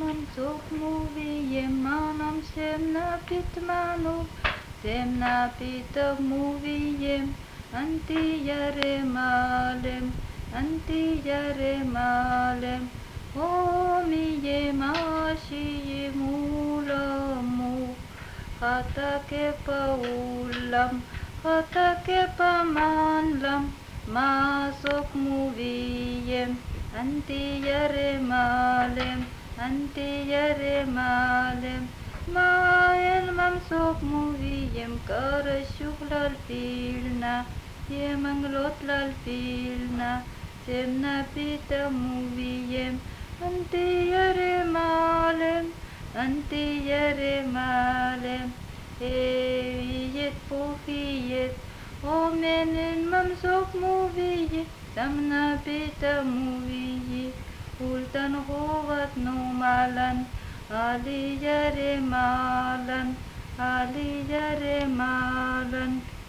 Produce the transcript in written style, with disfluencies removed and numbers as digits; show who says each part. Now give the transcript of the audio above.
Speaker 1: sok mówiem manam semna pitmanu semna pita mówiem antiyare malem omiye mashiye mulamu hatake paulam hatake pamanlam masok mówiem antiyare malem maen mamsok mówiem karashuklal pilna yemanglot lal pilna semna pita mówiem antiyare malem eviyet pofiyet omenen mamsok mówiet samna pita muviye ultan hovat numalan aliyare malan